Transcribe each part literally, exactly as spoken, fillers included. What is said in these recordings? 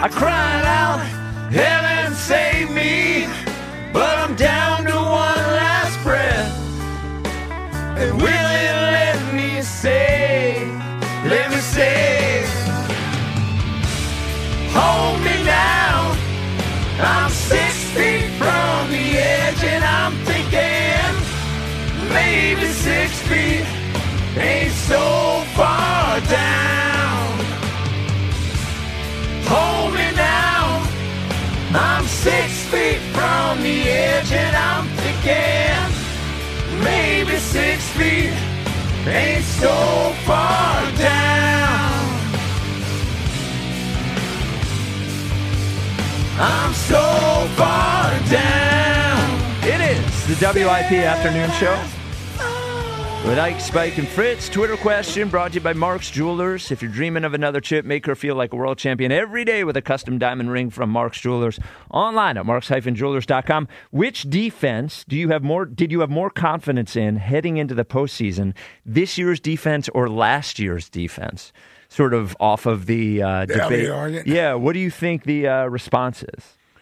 I cried out, heaven save me, but I'm down to one last breath. And will it let me say, let me say, hold me now. I'm six feet from the edge and I'm thinking maybe six feet ain't so far down. Hold me now. I'm six feet from the edge and I'm thinking maybe six feet ain't so far down. I'm so far down. It is the W I P Afternoon Show with Ike, Spike, and Fritz. Twitter question brought to you by Mark's Jewelers. If you're dreaming of another chip, make her feel like a world champion every day with a custom diamond ring from Mark's Jewelers. Online at marks dash jewelers dot com. Which defense do you have more? Did you have more confidence in heading into the postseason? This year's defense or last year's defense? Sort of off of the uh, debate. Yeah, yeah, what do you think the uh, response is?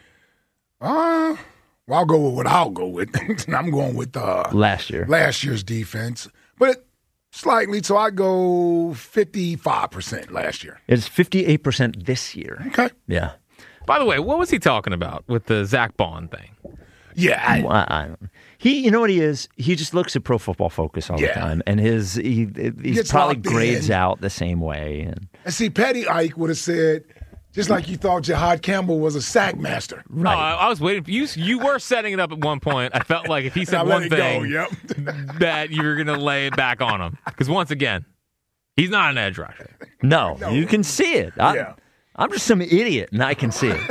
Uh, well, I'll go with what I'll go with. I'm going with uh, last year. Last year's defense. But slightly, so I go fifty-five percent last year. It's fifty-eight percent this year. Okay. Yeah. By the way, what was he talking about with the Zach Bond thing? Yeah. I, well, I, he, you know what he is? He just looks at Pro Football Focus all yeah. the time, and his he, he probably grades in. out the same way. And, and see, Petty Ike would have said, just like you thought Jahad Campbell was a sack master. Right. Oh, I, I was waiting for you. You were setting it up at one point. I felt like if he said one thing, go, yep. that you were going to lay it back on him. Because once again, he's not an edge rusher. No, no. you can see it. I, yeah. I'm just some idiot, and I can see it.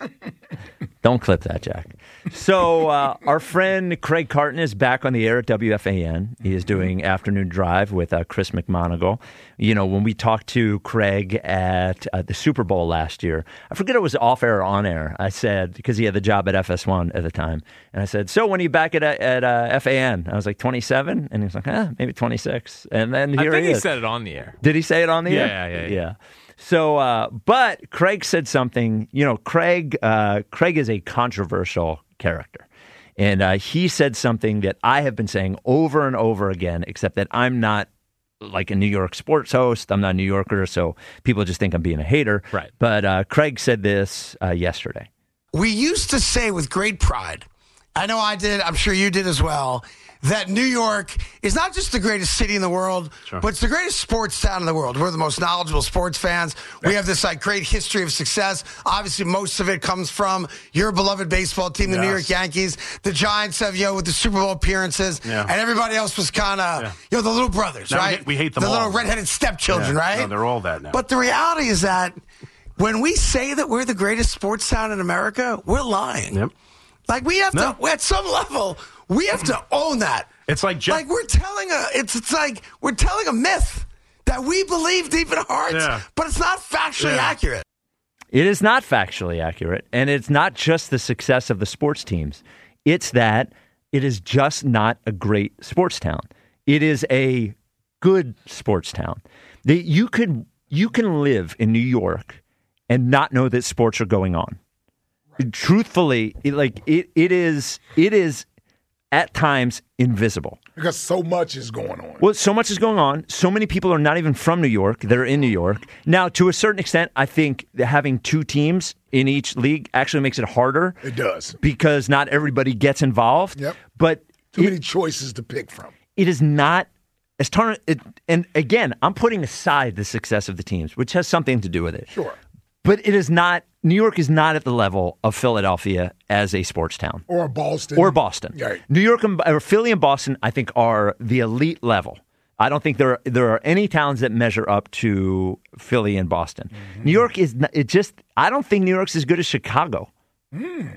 Don't clip that, Jack. So uh, our friend Craig Carton is back on the air at W F A N. He is doing Afternoon Drive with uh, Chris McMonagle. You know, when we talked to Craig at uh, the Super Bowl last year, I forget it was off air or on air. I said, because he had the job at F S one at the time, and I said, so when are you back at at uh, F A N? I was like, twenty-seven? And he was like, eh, maybe twenty-six. And then here I think he, he is. said it on the air. Did he say it on the yeah, air? Yeah, yeah, yeah. yeah. So, uh, but Craig said something, you know, Craig, uh, Craig is a controversial character. And uh, he said something that I have been saying over and over again, except that I'm not like a New York sports host. I'm not a New Yorker, so people just think I'm being a hater. Right. But uh, Craig said this uh, yesterday. We used to say with great pride, I know I did, I'm sure you did as well, that New York is not just the greatest city in the world, sure. but it's the greatest sports town in the world. We're the most knowledgeable sports fans. We have this like great history of success. Obviously, most of it comes from your beloved baseball team, the yes. New York Yankees. The Giants have, you know, with the Super Bowl appearances. Yeah. And everybody else was kind of, yeah. you know, the little brothers, now right? We hate, we hate them the all. The little redheaded stepchildren, yeah. right? No, they're all that now. But the reality is that when we say that we're the greatest sports town in America, we're lying. Yep. Like, we have no. to, at some level, we have to own that. It's like Jeff- like we're telling a it's it's like we're telling a myth that we believe deep in our hearts, yeah. but it's not factually yeah. accurate. It is not factually accurate, and it's not just the success of the sports teams. It's that it is just not a great sports town. It is a good sports town. The, you could you can live in New York and not know that sports are going on. Right. Truthfully, it, like it it is it is. at times invisible. Because so much is going on. Well, so much is going on. So many people are not even from New York. They're in New York. Now, to a certain extent, I think having two teams in each league actually makes it harder. It does. Because not everybody gets involved. Yep. But Too it, many choices to pick from. It is not as tar- it, and again, I'm putting aside the success of the teams, which has something to do with it. Sure. But it is not, New York is not at the level of Philadelphia as a sports town. Or Boston. Or Boston. Right. New York and or Philly and Boston, I think, are the elite level. I don't think there are, there are any towns that measure up to Philly and Boston. Mm-hmm. New York is, it just, I don't think New York's as good as Chicago. Mm.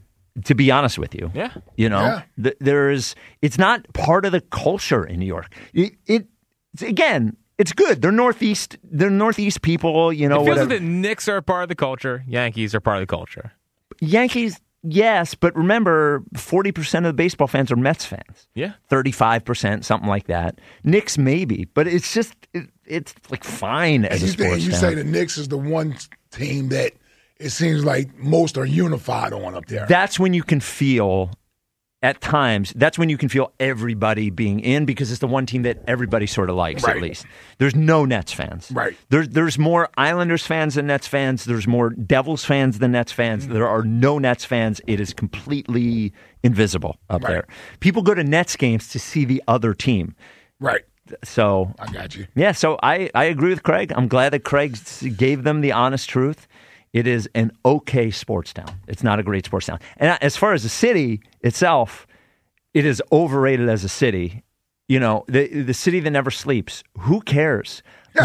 To be honest with you. Yeah. You know, yeah. th- there's, it's not part of the culture in New York. It, it again, it's good. They're Northeast. They're Northeast people. You know, it feels whatever. like the Knicks are part of the culture. Yankees are part of the culture. Yankees, yes, but remember, forty percent of the baseball fans are Mets fans. Yeah, thirty-five percent, something like that. Knicks maybe, but it's just it, it's like fine as and a you sports think, You town. say the Knicks is the one team that it seems like most are unified on up there. That's when you can feel, at times, that's when you can feel everybody being in because it's the one team that everybody sort of likes, Right. at least. There's no Nets fans. Right. There's, there's more Islanders fans than Nets fans. There's more Devils fans than Nets fans. Mm-hmm. There are no Nets fans. It is completely invisible up Right. there. People go to Nets games to see the other team. Right. So, I got you. yeah, so I, I agree with Craig. I'm glad that Craig s- gave them the honest truth. It is an okay sports town. It's not a great sports town. And as far as the city itself, it is overrated as a city. You know, the the city that never sleeps. Who cares?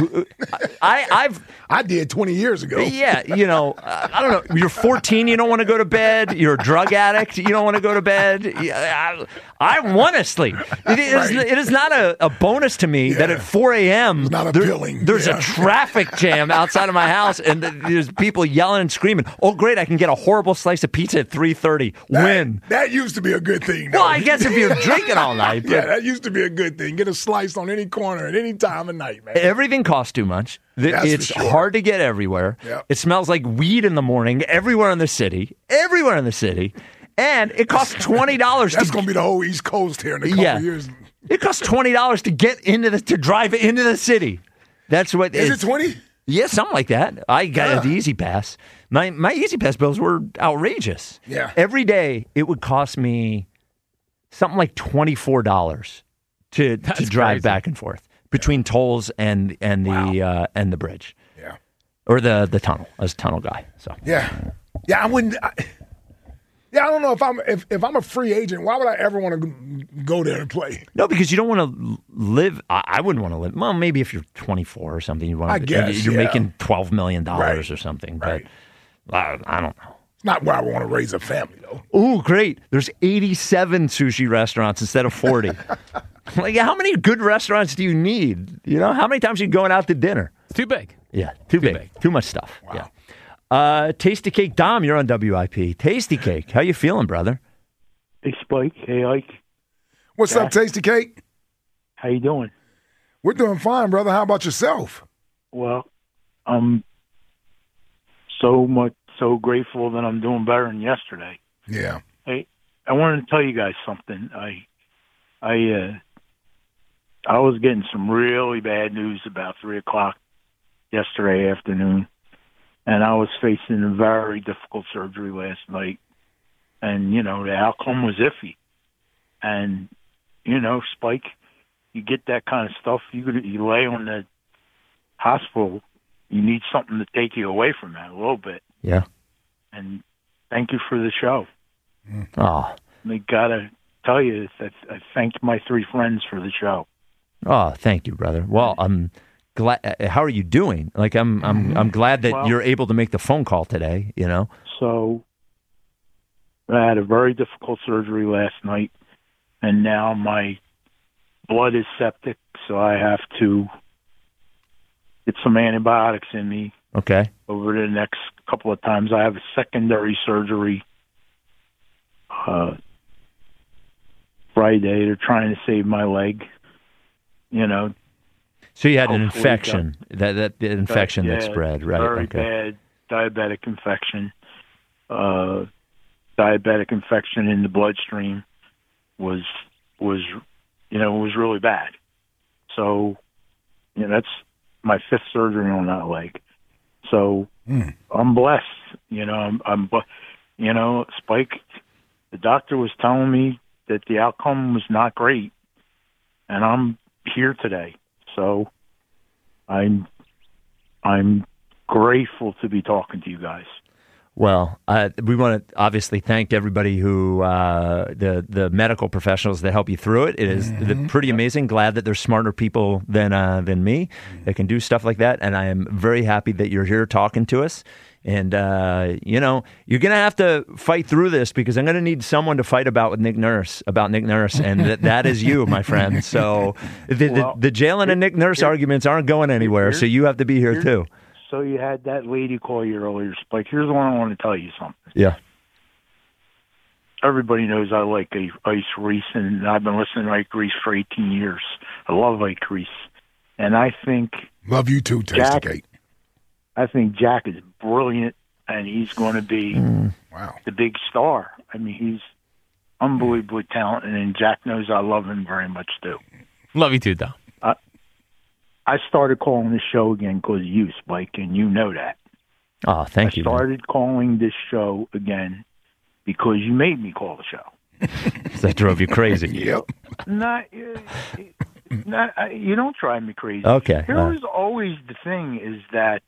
I, I've I did twenty years ago. yeah, you know, uh, I don't know. You're fourteen, you don't want to go to bed. You're a drug addict, you don't want to go to bed. Yeah, I, I want to sleep. It is Right. it is not a, a bonus to me that Yeah. at four a.m. It's not there- appealing. there's Yeah. a traffic jam outside of my house, and th- there's people yelling and screaming. Oh, great! I can get a horrible slice of pizza at three thirty. That- Win. That used to be a good thing. Though. Well, I guess if you're drinking all night, but Yeah, that used to be a good thing. Get a slice on any corner at any time of night, man. everything costs too much. The- That's for it's sure. hard to get everywhere. Yep. It smells like weed in the morning everywhere in the city. Everywhere in the city. And it costs twenty dollars That's to going to be the whole East Coast here in a couple Yeah. of years. It costs twenty dollars to get into the to drive into the city. That's what Is it's- it twenty? Yeah, something like that. I got Yeah. the Easy Pass. My my Easy Pass bills were outrageous. Yeah. Every day it would cost me something like twenty-four dollars to to That's drive crazy. back and forth between tolls and and the uh, and the bridge. Yeah. Or the the tunnel. I was a tunnel guy. So Yeah. Yeah, I wouldn't. I, yeah, I don't know if I'm if, if I'm a free agent, why would I ever want to go there and play? no, because you don't want to live. I, I wouldn't want to live. Well, maybe if you're twenty-four or something, you want. I guess, you're yeah. making twelve million dollars Right. or something. Right. But I, I don't know. It's not where I want to raise a family, though. Oh, great! There's eighty-seven sushi restaurants instead of forty. Like, how many good restaurants do you need? You know, how many times are you going out to dinner? It's too big. Yeah, too, big. big. too much stuff. Yeah. Uh, Tasty Cake Dom, you're on W I P. Tasty Cake, how you feeling, brother? Hey, Spike. Hey, Ike. What's up, Tasty Cake? How you doing? We're doing fine, brother. How about yourself? Well, I'm so much so grateful that I'm doing better than yesterday. Yeah. Hey, I wanted to tell you guys something. I, I, uh, I was getting some really bad news about three o'clock yesterday afternoon, and I was facing a very difficult surgery last night, and you know the outcome was iffy, and you know, Spike, you get that kind of stuff, you you lay on the hospital, you need something to take you away from that a little bit. Yeah. And thank you for the show. Oh, I gotta tell you that I thank my three friends for the show. oh, thank you, brother. Well, I'm glad. uh, How are you doing? Like, I'm, I'm, I'm glad that Well- you're able to make the phone call today. You know. So I had a very difficult surgery last night, and now my blood is septic, so I have to get some antibiotics in me Okay. over the next couple of times. I have a secondary surgery uh, Friday. They're trying to save my leg. You know, So you had an Hopefully infection. That that the infection that yeah, spread, right? Very Okay. bad diabetic infection. Uh, diabetic infection in the bloodstream was was you know was really bad. So you know that's my fifth surgery on that leg. So I'm blessed. You know I'm, I'm bu- you know Spike. The doctor was telling me that the outcome was not great, and I'm here today. So I'm I'm grateful to be talking to you guys. Well, uh, we want to obviously thank everybody who uh, the the medical professionals that help you through it. It is Mm-hmm. pretty amazing. Glad that there's smarter people than uh, than me that can do stuff like that, and I am very happy that you're here talking to us. And uh, you know, you're gonna have to fight through this because I'm gonna need someone to fight about with Nick Nurse about Nick Nurse, and that, that is you, my friend. So the Well, the, the Jalen and Nick Nurse here- arguments aren't going anywhere. here- So you have to be here here- too. So you had that lady call you earlier, Spike. Here's one I want to tell you something. Yeah. Everybody knows I like Ice Reese, and I've been listening to Ike Reese for eighteen years. I love Ike Reese, and I think Love you too, Tasty Jack- Cake. I think Jack is brilliant and he's going to be Mm. Wow. the big star. I mean, he's unbelievably talented, and Jack knows I love him very much too. Love you too, Dom. I started calling this show again because of you, Spike, and you know that. Oh, thank I you. man. started calling this show again because you made me call the show. That drove you crazy. Yep. Not, uh, not uh, you don't drive me crazy. Okay, Here all was always the thing is that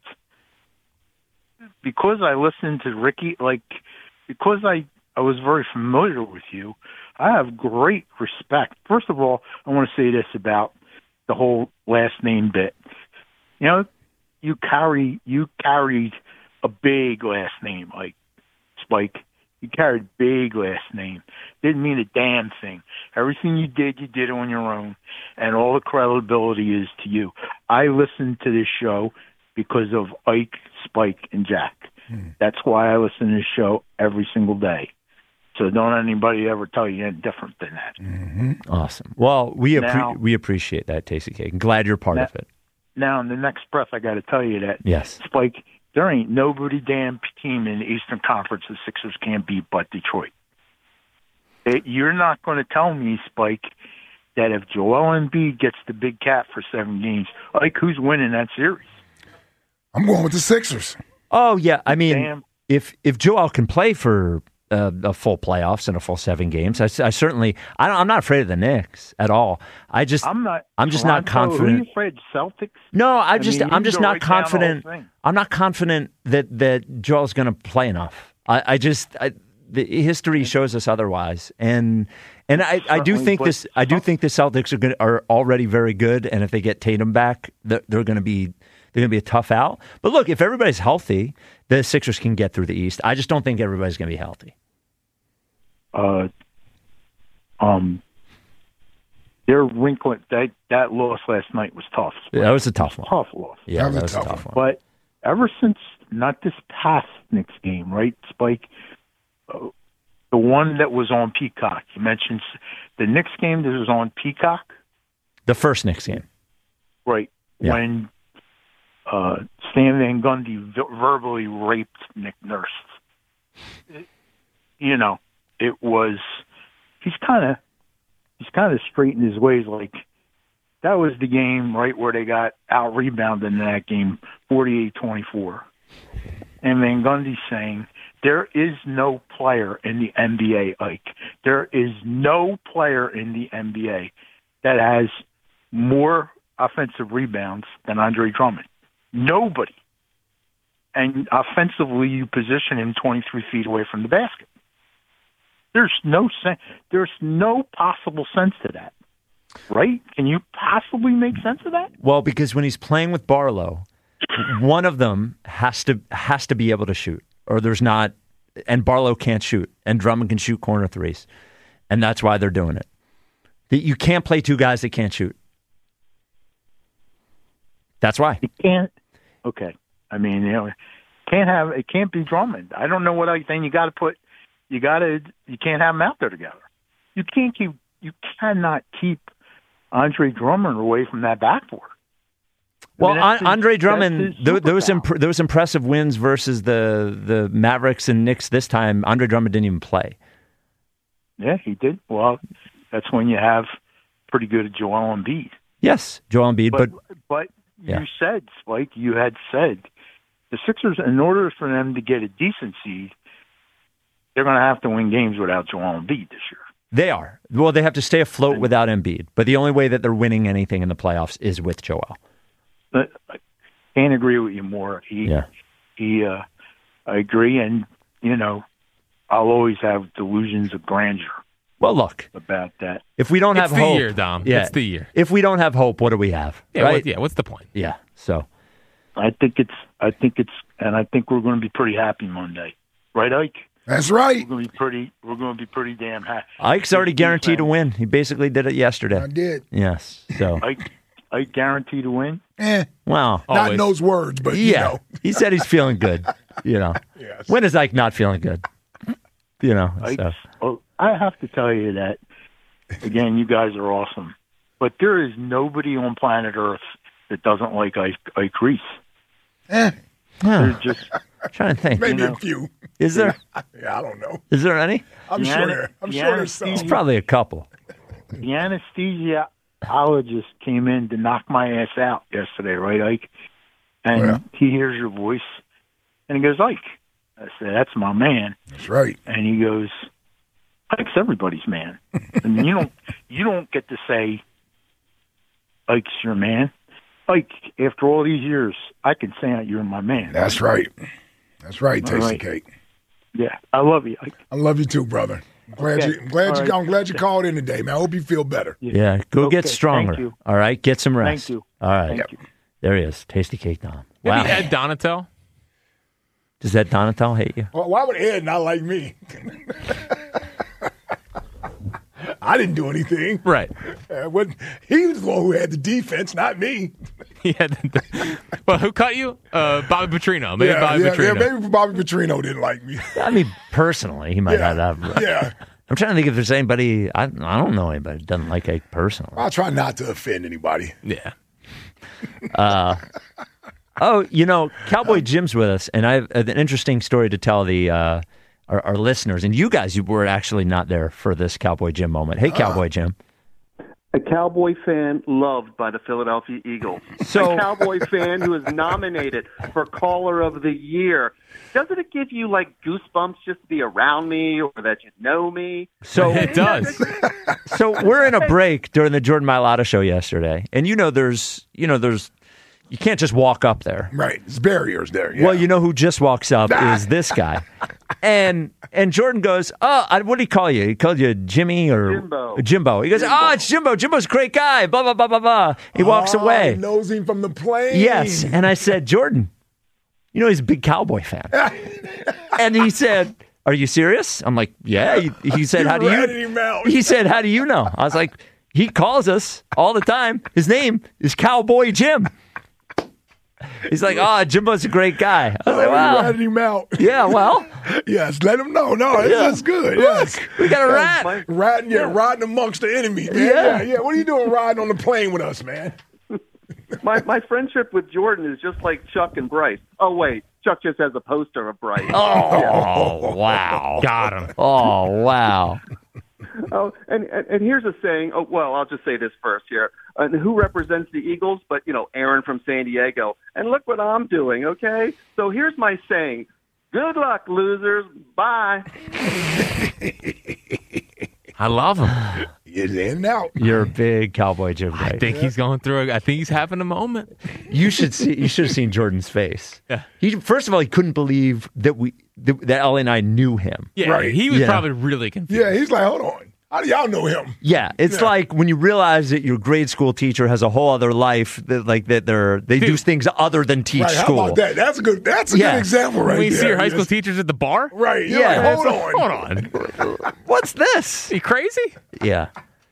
because I listened to Ricky, like because I I was very familiar with you, I have great respect. First of all, I want to say this about the whole last name bit. You know, you carry you carried a big last name, like Spike. You carried a big last name. Didn't mean a damn thing. Everything you did, you did on your own, and all the credibility is to you. I listened to this show because of Ike, Spike, and Jack. Hmm. That's why I listen to this show every single day. So don't anybody ever tell you anything different than that. Mm-hmm. Awesome. Well, we appre- now, we appreciate that, Tasty Cake. I'm glad you're part now, of it. Now, in the next breath, I got to tell you that, yes, Spike, there ain't nobody damn team in the Eastern Conference the Sixers can't beat but Detroit. It, you're not going to tell me, Spike, that if Joel Embiid gets the big cat for seven games, like who's winning that series? I'm going with the Sixers. Oh yeah, I mean, Damn. if if Joel can play for uh, a full playoffs and a full seven games, I, I certainly I don't, I'm not afraid of the Knicks at all. I just I'm not. I'm just Toronto, not confident. Who are you afraid? Celtics? No, I I just mean, I'm you just go not right down the whole confident. thing. I'm not confident that that Joel's going to play enough. I, I just I, the history shows us otherwise, and and I, I do Certainly, think but- this I do think the Celtics are going are already very good, and if they get Tatum back, they're, they're going to be they're going to be a tough out. But look, if everybody's healthy, the Sixers can get through the East. I just don't think everybody's going to be healthy. Uh, um, their wrinkle that that loss last night was tough. Yeah, that was a tough one. Tough loss. Yeah, That was that a was a tough tough one. But ever since not this past Knicks game, right, Spike? Uh, the one that was on Peacock. You mentioned the Knicks game that was on Peacock, The first Knicks game. right? Yeah. When uh, Stan Van Gundy v- verbally raped Nick Nurse. It, you know, it was. He's kind of he's kind of straight in his ways. Like that was the game, right, where they got out rebounded in that game, forty-eight twenty-four. And Van Gundy saying, there is no player in the N B A, Ike. There is no player in the N B A that has more offensive rebounds than Andre Drummond. Nobody. And offensively, you position him twenty-three feet away from the basket. There's no sense. There's no possible sense to that, right? Can you possibly make sense of that? Well, because when he's playing with Barlow, one of them has to has to be able to shoot, or there's not. And Barlow can't shoot, and Drummond can shoot corner threes, and that's why they're doing it. That you can't play two guys that can't shoot. That's why. You can't. Okay. I mean, you know, can't have it. Can't be Drummond. I don't know what other thing you got to put. You got to. You can't have them out there together. You can't keep. You cannot keep Andre Drummond away from that backboard. I Well, mean, that's An- his- Andre that's Drummond, his th- those superpower. imp- those impressive wins versus the the Mavericks and Knicks this time, Andre Drummond didn't even play. Yeah, he did. Well, that's when you have pretty good Joel Embiid. Yes, Joel Embiid, But but, but Yeah. you said, Spike, you had said the Sixers, in order for them to get a decent seed, they're going to have to win games without Joel Embiid this year. they are. Well, they have to stay afloat without Embiid, but the only way that they're winning anything in the playoffs is with Joel. But I can't agree with you more. He, Yeah. he, uh, I agree, and you know, I'll always have delusions of grandeur Well, look, about that. if we don't It's have the hope, year, Dom. Yeah, It's the year. If we don't have hope, what do we have? Yeah, right? what, yeah. What's the point? Yeah. So I think it's, I think it's, and I think we're going to be pretty happy Monday, right, Ike? That's right. We're going to be pretty. We're going to be pretty damn happy. Ike's already guaranteed to win. He basically did it yesterday. I did. Yes. So Ike, Ike guaranteed to win. Eh, wow. not Always. in those words, but you Yeah. know. He said he's feeling good. You know. Yes. When is Ike not feeling good? You know. Ike, So. oh, I have to tell you that again. You guys are awesome, but there is nobody on planet Earth that doesn't like Ike, Ike Reese. Eh, There's just I'm trying to think. Maybe You know. a few. Is there? Yeah, I don't know. Is there any? I'm The sure ana- there. I'm the sure there's some. It's probably a couple. The anesthesiologist came in to knock my ass out yesterday, right, Ike? And Oh, yeah. he hears your voice, and he goes, Ike. I said, that's my man. That's right. And he goes, Ike's everybody's man. I mean, you don't you don't get to say Ike's your man. Ike, after all these years, I can say you're my man. That's right. That's right, All Tasty right. Cake. Yeah, I love you, Ike. I love you too, brother. I'm glad Okay. you. I'm glad All you. right. I'm glad you called in today, man. I hope you feel better. Yeah, go Okay, get stronger. thank you. All right, get some rest. Thank you. All right, Thank you. there he is, Tasty Cake Dom. Maybe Wow. Ed Donatel. Does that Donatel hate you? Well, why would Ed not like me? I didn't do anything. Right. Uh, what, he was the one who had the defense, not me. He had the, well, who cut you? Uh, Bobby Petrino. Maybe yeah, Bobby yeah, Petrino. yeah, maybe Bobby Petrino didn't like me. I mean, personally, he might Yeah, not have. yeah. I'm trying to think if there's anybody. I, I don't know anybody that doesn't like Ike personally. I try not to offend anybody. Yeah. Oh, you know, Cowboy Jim's with us, and I have an interesting story to tell the uh, our, our listeners. And you guys, you were actually not there for this Cowboy Jim moment. Hey, Cowboy Jim. A Cowboy fan loved by the Philadelphia Eagles. So- a Cowboy fan who is nominated for Caller of the Year. Doesn't it give you like goosebumps just to be around me or that you know me? So It does. So we're in a break during the Jordan Mailata show yesterday, and you know, there's, you know, there's, you can't just walk up there. Right. There's barriers there. Yeah. Well, you know who just walks up is this guy, and and Jordan goes, "Oh, I, what did he call you? He called you Jimmy or Jimbo. Jimbo." He goes, Jimbo. "Oh, it's Jimbo. Jimbo's a great guy." Blah blah blah blah blah. He walks Oh, away. He knows him from the plane. Yes, and I said, Jordan, you know he's a big Cowboy fan, and he said, "Are you serious?" I'm like, "Yeah." He, he said, You "How do you?" ratted him out. He said, "How do you know?" I was like, "He calls us all the time. His name is Cowboy Jim." He's like, "Oh, Jimbo's a great guy." I was like, Oh, you "Wow, ratted him out. yeah, well, Yes, let him know. No, this Yeah. is good. Yes. we got a rat." My, Riding, yeah, riding amongst the enemies, man. Yeah. Yeah. yeah, What are you doing riding on the plane with us, man? my, my friendship with Jordan is just like Chuck and Bryce. Oh, wait. Chuck just has a poster of Bryce. Oh, wow. Got him. Oh, wow. Oh, and, and and here's a saying. Oh, well, I'll just say this first here. Uh, who represents the Eagles? But you know, Aaron from San Diego. And look what I'm doing. Okay, so here's my saying: good luck, losers. Bye. I love him. He's in and out. You're a big Cowboy Jim guy. I think he's going through. A, I think he's having a moment. You should see. You should have seen Jordan's face. Yeah. He first of all, he couldn't believe that we that, that Ellie and I knew him. Yeah, Right. he was Yeah. probably really confused. Yeah, he's like, hold on. How do y'all know him? Yeah, it's Yeah. like when you realize that your grade school teacher has a whole other life. That like that they're they do Dude. things other than teach Right, how school. about that? That's a good. That's a Yeah. good example, right When you there. see your high school Yes. teachers at the bar. Right. You're Yeah. like, hold It's- on. Hold on. What's this? You crazy? Yeah.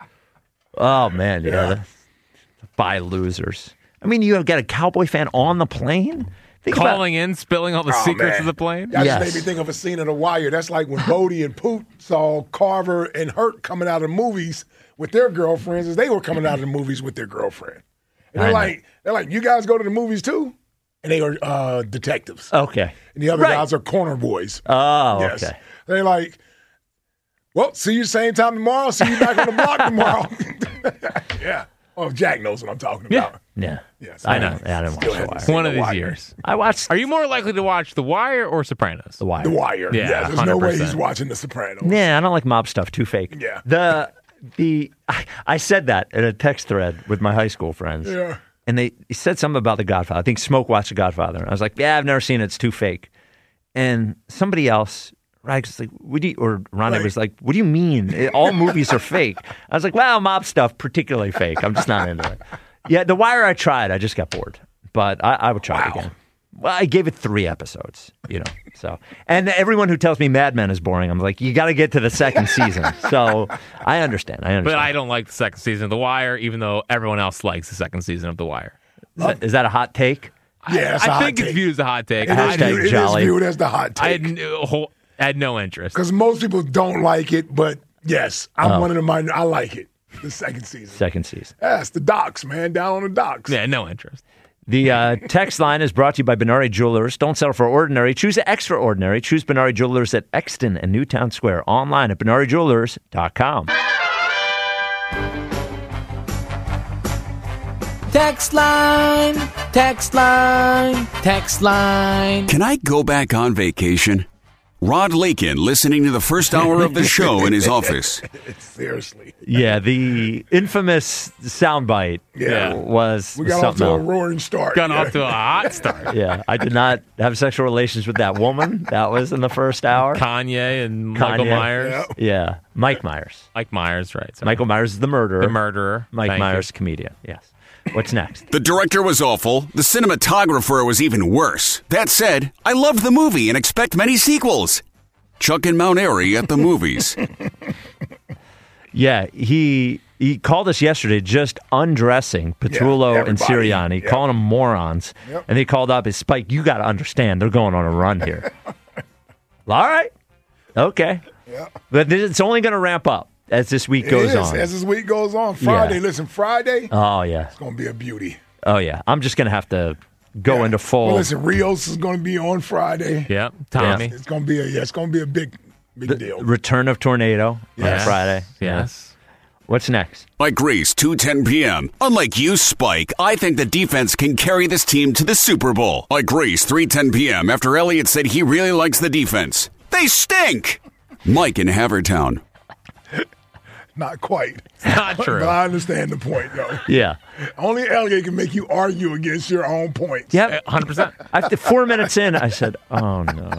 Oh man, yeah. Yeah. the- Bye losers. I mean, you have got a Cowboy fan on the plane. Think about- Calling in, spilling all the Oh, secrets man. of the plane. That Yes. just made me think of a scene of The Wire. That's like when Bodie and Poot saw Carver and Hurt coming out of movies with their girlfriends, as they were coming out of the movies with their girlfriend. And I they're know. like, they're like, you guys go to the movies too? And they are uh, detectives. Okay. And the other Right. guys are corner boys. Oh, yes. okay. They're like, well, see you same time tomorrow. See you back on the block tomorrow. yeah. Oh, Jack knows what I'm talking Yeah. about. Yeah. Yes, I know. Yeah, I didn't Still watch The haven't Wire. seen One The of these Wire. years. I watched Are you more likely to watch The Wire or Sopranos? The Wire. The Wire. Yeah, Yeah, there's no way he's one hundred percent. watching The Sopranos. Yeah, I don't like mob stuff. Too fake. Yeah. The the I, I said that in a text thread with my high school friends. Yeah. And they he said something about The Godfather. I think Smoke watched The Godfather. And I was like, yeah, I've never seen it. It's too fake. And somebody else, right, was like, what do you, or Rhonda Right. was like, what do you mean? It- all movies are fake. I was like, well, mob stuff, particularly fake. I'm just not into it. Yeah, The Wire I tried. I just got bored. But I, I would try it Wow. again. Well, I gave it three episodes, you know. So, and everyone who tells me Mad Men is boring, I'm like, you got to get to the second season. So, I understand. I understand. But I don't like the second season of The Wire, even though everyone else likes the second season of The Wire. Is that, is that a hot take? Yeah, it's a I hot think it's take. viewed as a hot take. It is, I, Hashtag viewed, it is jolly. viewed as the hot I had, take. no, whole- I had no interest. Because most people don't like it, but yes, I'm Oh. one of the minor. I like it. The second season. Second season. Yes, the docks, man, down on the docks. Yeah, no interest. The uh, text line is brought to you by Benari Jewelers. Don't settle for ordinary. Choose extraordinary. Choose Benari Jewelers at Exton and Newtown Square. Online at benari jewelers dot com. Text line, text line, text line. Can I go back on vacation? Rod Lakin listening to the first hour of the show in his office. Seriously. Yeah, the infamous soundbite Yeah. was We got off something to a else. roaring start. Got yeah. off to a hot start. Yeah, I did not have sexual relations with that woman. That was in the first hour. Kanye and Michael Kanye. Myers. Yeah. Yeah, Mike Myers. Mike Myers, right. Sorry. Michael Myers is the murderer. the murderer. Mike Thank Myers, you. comedian. Yes. What's next? The director was awful. The cinematographer was even worse. That said, I loved the movie and expect many sequels. Chuck and Mount Airy at the movies. Yeah, he he called us yesterday just undressing Petullo Yeah, and everybody. Sirianni, Yep. calling them morons. Yep. And he called up his Spike, you got to understand, they're going on a run here. All right. Okay. Yeah. But this- it's only going to ramp up as this week It goes is, on. as this week goes on. Friday, Yeah. listen, Friday, Oh, yeah. it's going to be a beauty. Oh, yeah. I'm just going to have to go Yeah. into full. Well, listen, Rios is going to be on Friday. Yep. Tommy. It's going to be a yeah, it's going to be a big big the deal. return of Tornado on Yes. Friday. Yes. What's next? Mike Grease, two ten p.m. Unlike you, Spike, I think the defense can carry this team to the Super Bowl. Mike Grease, three ten p.m. after Elliott said he really likes the defense. They stink! Mike in Havertown. Not quite. Not true. But I understand the point, though. Yeah. Only Elliot can make you argue against your own points. Yep. one hundred percent. After four minutes in, I said, oh, no.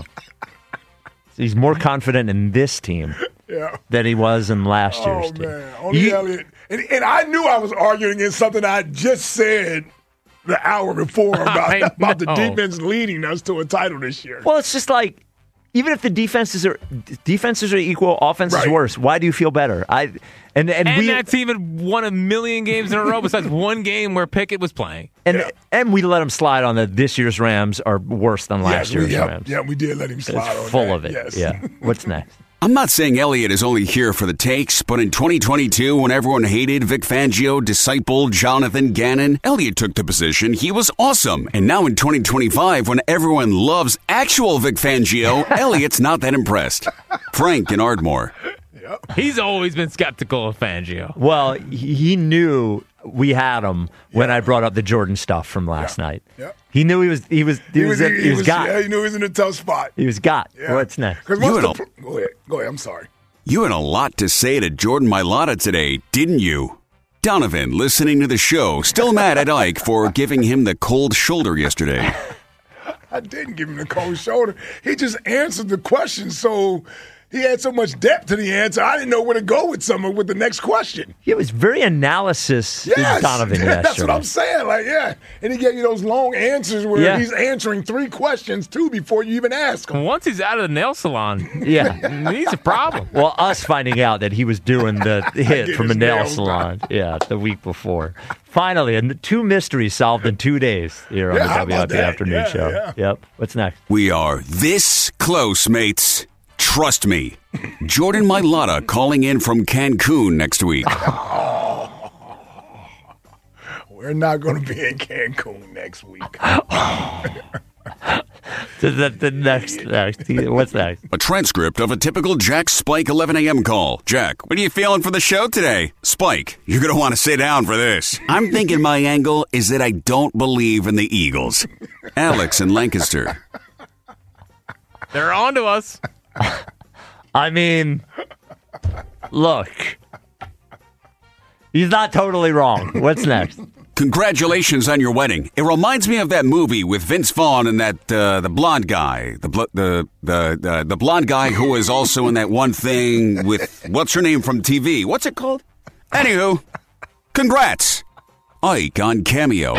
He's more confident in this team Yeah. than he was in last Oh, year's team. man. Only You- Elliot. And, and I knew I was arguing against something I just said the hour before I about, about the know. defense leading us to a title this year. Well, it's just like, even if the defenses are defenses are equal, offense is Right. worse. Why do you feel better? I and and, And we that team had won a million games in a row besides one game where Pickett was playing. and Yeah. and we let him slide on that. This year's Rams are worse than last Yes, year's we, yeah, Rams. yeah, we did let him slide It's on full that. of it. Yes. Yeah. What's next? I'm not saying Elliott is only here for the takes, but in twenty twenty-two, when everyone hated Vic Fangio, disciple Jonathan Gannon, Elliott took the position. He was awesome. And now in twenty twenty-five, when everyone loves actual Vic Fangio, Elliott's not that impressed. Frank and Ardmore. He's always been skeptical of Fangio. Well, he, he knew we had him when I brought up the Jordan stuff from last Yeah. night. Yeah. He knew he was he was he, was, he, he was got. Yeah, he knew he was in a tough spot. He was got. Yeah. What's next? Because You once the had pl- go ahead, go ahead. I'm sorry. You had a lot to say to Jordan Mailata today, didn't you? Donovan, listening to the show, still mad at Ike for giving him the cold shoulder yesterday. I didn't give him the cold shoulder. He just answered the question, so he had so much depth to the answer. I didn't know where to go with someone with the next question. He was very analysis Yes, Donovan yesterday. that's what I'm saying. Like, yeah, and he gave you those long answers where Yeah. he's answering three questions too before you even ask him. Once he's out of the nail salon, Yeah. he's a problem. Well, us finding out that he was doing the hit Get from a his nail nails salon, yeah, the week before. Finally, and two mysteries solved in two days here on Yeah, the how W I about P that? Afternoon Yeah, Show. yeah. Yep. What's next? We are this close, mates. Trust me. Jordan Mailata calling in from Cancun next week. We're not going to be in Cancun next week. The, the, the next, next. What's next? A transcript of a typical Jack Spike eleven a.m. call. Jack, what are you feeling for the show today? Spike, you're going to want to sit down for this. I'm thinking my angle is that I don't believe in the Eagles. Alex in Lancaster. They're on to us. I mean, look. He's not totally wrong. What's next? Congratulations on your wedding. It reminds me of that movie with Vince Vaughn and that uh, the blonde guy, the bl- the the the the blonde guy who was also in that one thing with what's her name from T V? What's it called? Anywho, congrats, Ike on Cameo.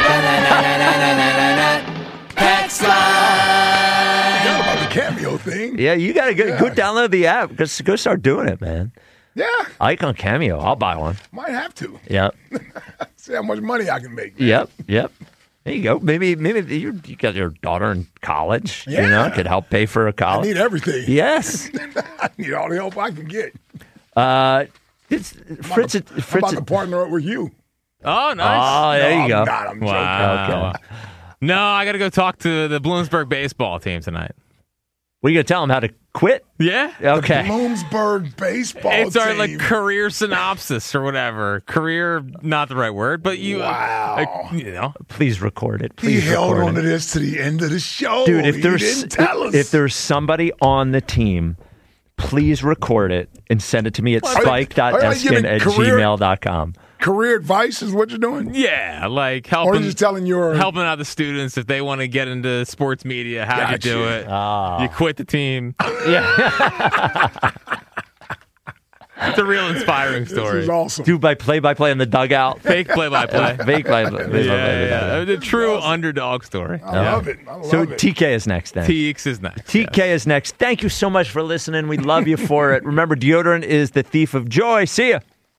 Forgot about the cameo thing. Yeah, you got to go, Yeah. go download the app. Just go start doing it, man. Yeah, Icon Cameo. I'll buy one. might have to. Yep. See how much money I can make. man. Yep. Yep. There you go. Maybe maybe you you got your daughter in college. You Yeah. know, could help pay for a I college. need everything. Yes. I need all the help I can get. Uh, it's Fritz. I'm Fritz. about to partner up with you. Oh, nice. Oh, there No, you I'm go. not. I'm Wow. Okay. No, I got to go talk to the Bloomsburg baseball team tonight. What are you going to tell them, how to quit? Yeah. Okay. The Bloomsburg baseball It's team. our like career synopsis or whatever. Career, not the right word, but you, Wow. uh, you know. Please record it. He Please held record on it. to this to the end of the show. Dude, if He there's didn't tell us. if there's somebody on the team, please record it and send it to me at Are you- spike dot are you eskin giving at career- gmail dot com. career advice is what you're doing? Yeah, like Or helping, you're just telling your helping out the students if they want to get into sports media, how do you do Gotcha. it? Ah. You quit the team. Yeah. It's a real inspiring This story. is awesome. Do by play by play in the dugout. Fake play-by-play. Fake play by play. Yeah, yeah. The true underdog story. I love it. I love So it. T K is next then. T X is next. T K is next. Thank you so much for listening. We love you for it. Remember, deodorant is the thief of joy. See ya.